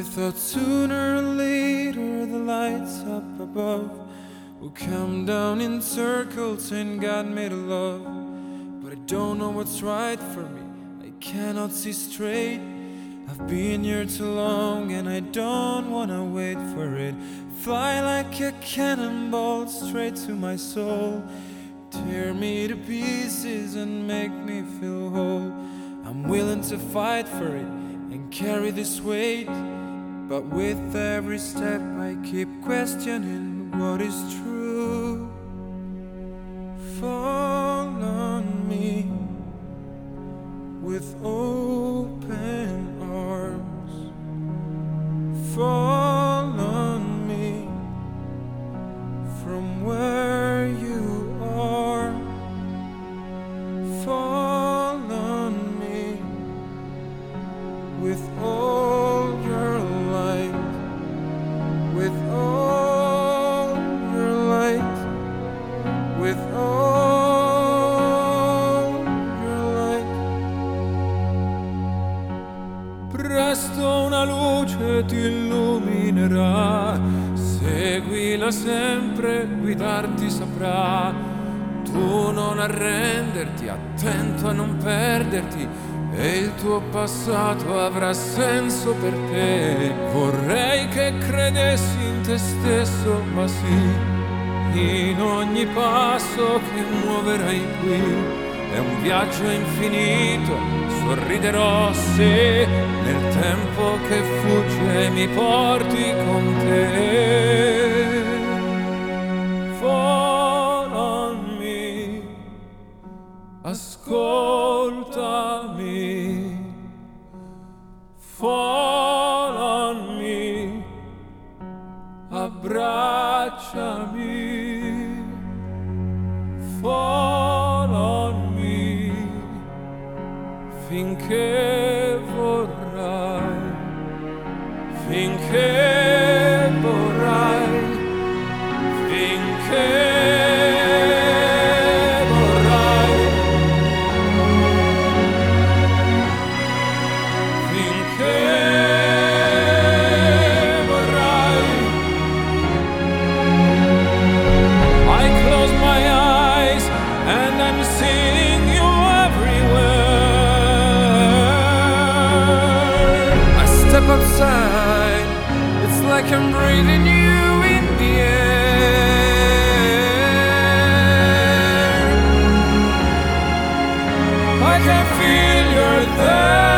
thought sooner or later the lights up above will come down in circles and God made a love. But I don't know what's right for me, I cannot see straight. I've been here too long and I don't wanna wait for it. Fly like a cannonball straight to my soul. Tear me to pieces and make me feel whole. I'm willing to fight for it and carry this weight, but with every step I keep questioning what is true. Fall on me with open arms. Fall on me from where you are. Fall on me with all your light, with all your light, with all your light. Presto una luce ti illuminerà, seguila sempre, guidarti saprà. Tu non arrenderti, attento a non perderti, e il tuo passato avrà senso per te. Vorrei che credessi in te stesso, ma sì, in ogni passo che muoverai qui è un viaggio infinito, sorriderò se nel tempo che fugge mi porti con te. Fall on me, ascoltami. Fall on me, abbracciami. Fall on me, finché vorrai, finché vorrai, finché vorrai, finché vorrai. I close my eyes and I'm seeing you everywhere. I step outside, it's like I'm breathing you in the air. I can feel you're there.